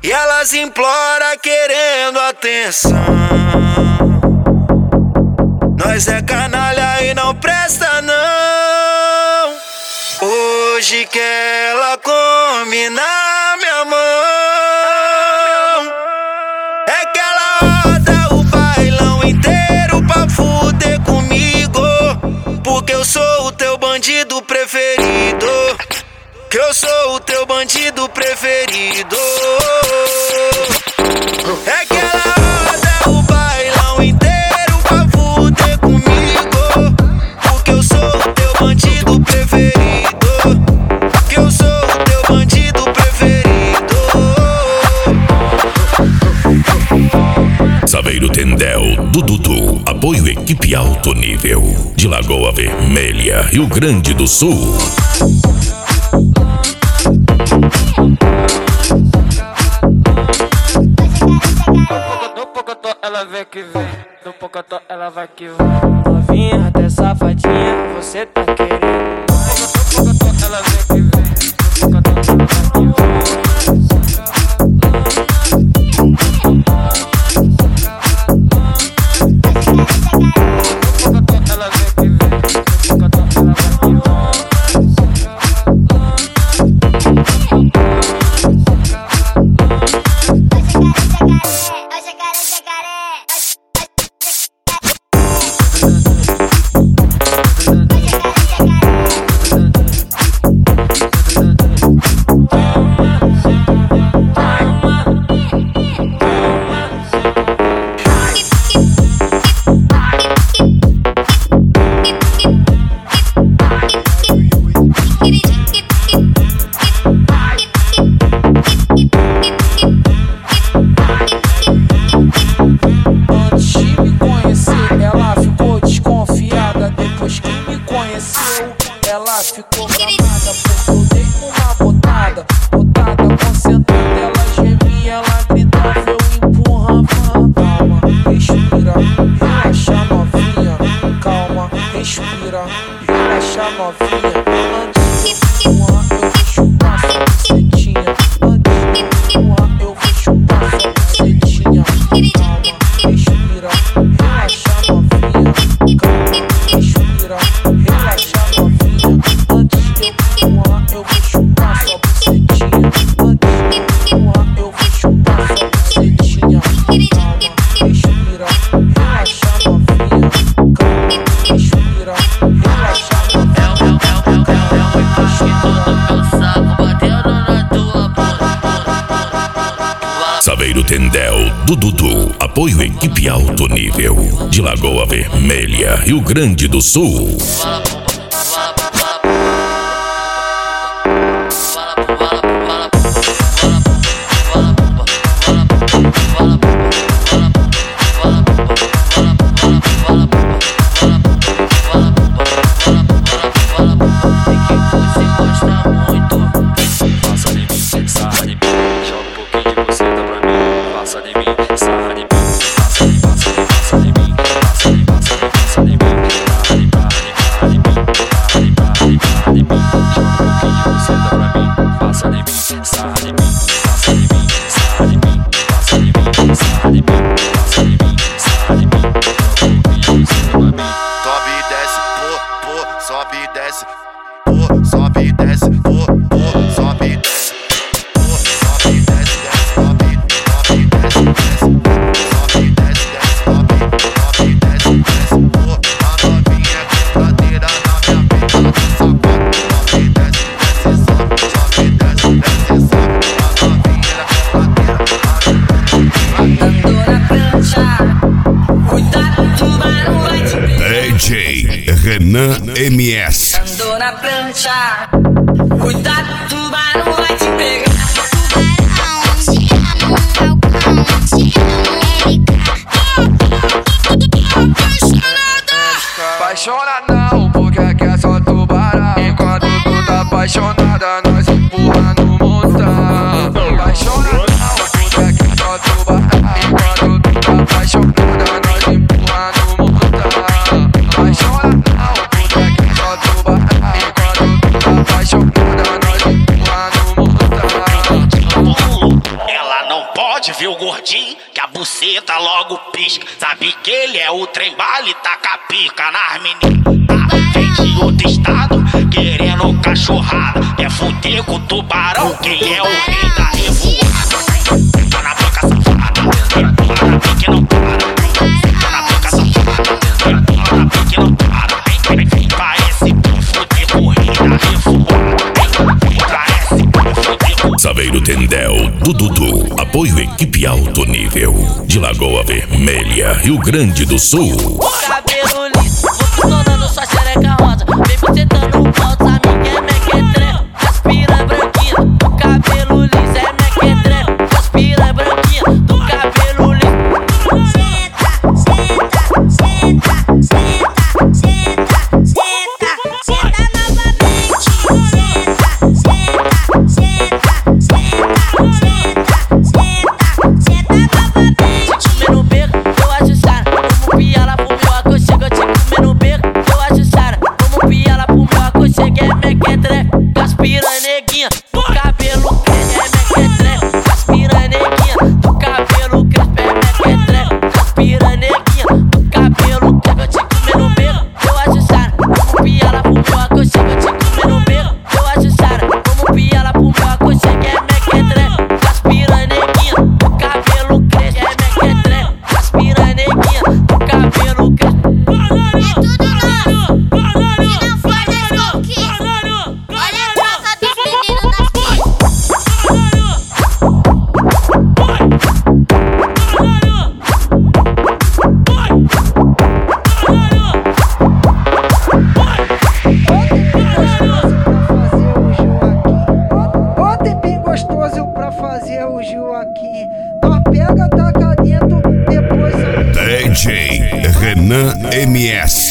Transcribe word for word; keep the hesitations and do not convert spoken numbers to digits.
e elas imploram querendo atenção. Nós é canalha e não presta não. Hoje que ela come na minha mão, é que ela roda o bailão inteiro pra fuder comigo, porque eu sou o teu bandido preferido, que eu sou o teu bandido preferido. É que ela roda o bailão inteiro pra fuder comigo, porque eu sou o teu bandido preferido, que eu sou o teu bandido preferido. Saveiro Tendel, do Dudu, apoio equipe alto nível, de Lagoa Vermelha, Rio Grande do Sul. No pocotó ela vem que vem, no pocotó ela vai que vai. Novinha até safadinha, você tá querendo. No pocotó ela vem que vem, no pocotó ela vai que vai. Ela ficou gamada porque eu dei uma botada, botada concentrada, ela gemia, ela gritava, eu empurrava. Calma, respira, relaxa novinha, calma, respira, relaxa novinha. Antes de empurrar eu vou chupar sua bucetinha, antes de empurrar eu vou chupar sua bucetinha. Calma, respira, relaxa novinha, calma, respira, relaxa novinha. Antes de empurrar eu vou chupar sua bucetinha, antes de empurrar eu vou chupar sua bucetinha. Calma, respira, relaxa novinha, calma, respira, relaxa novinha. Saveiro Tendel, do Dudu, apoio equipe alto nível, de Lagoa Vermelha, Rio Grande do Sul. Sobe e desce, pô, pô, sobe e desce, pô, sobe e desce, pô, pô, sobe e desce, pô, sobe e desce, desce, sobe, sobe e desce, desce, sobe e desce, desce, sobe, sobe e desce, desce, pô, a novinha quebradeira na minha mente, ela tá safada, sobe e desce, desce, sobe, sobe e desce, desce, sobe, a novinha quebradeira na minha mente. Andou na prancha, cuidado, tubarão vai te pegar. D J Renan M S. Andou na prancha, cuidado, tubarão vai te pegar. Apaixona não, porque aqui é só tubarão. Enquanto tu tá apaixonada, nós empurra no montão. Apaixona não, porque aqui é só tubarão. Enquanto tu tá apaixonada, nós empurra no montão. Apaixona não, porque aqui é só tubarão. Enquanto tu tá apaixonada, nós empurra no montão. Ela não buceta logo pisca. Sabe que ele é o trem bala e taca pica nas meninas. Tá? Vem de outro estado, querendo cachorrada. Quer fuder com o tubarão, quem é o rei da revoada. Tô na boca safada, para pique não para. Tô na boca safada, para pique não para. Vem, vem, parece pra fuder com o rei da revoada. Parece pra fuder com... Saveiro Tendel do Dudu. Apoio equipe alto nível. De Lagoa Vermelha, Rio Grande do Sul. Cabelo liso, vou pistolando sua xereca rosa. Vem bucetando o pau, sabe que é mequetre. Aspira branquinha, do cabelo liso é mequetre. Aspira branquinha, do cabelo liso. Senta, senta, senta, senta, senta, senta, senta novamente. Senta, senta, senta, senta, senta, senta, senta novamente. Comer no beco, eu acho sara. Como piala pro meu aconchego, eu te comer no beco, eu acho sara. Como piala pro meu aconchego, é mequetre. Aspira neguinha, do cabelo cresce, é mequetre. Aspira neguinha, do cabelo crespe, é mequetre. Aspira neguinha, do cabelo crespe, eu te comer no beco, eu acho sara. Como piala pro meu aconchego, eu te comer no beco, eu acho sara. Como piala pro meu aconchego, é mequetre. Aspira neguinha, do cabelo crespe, é mequetre. Aspira neguinha, do cabelo crespe. É tudo nosso, e não faz as conquistas. Olha a troca dos meninos nas pistas. Ontem bem gostoso pra fazer o Joaquim. Nós pega, taca dentro, depois... D J Renan M S.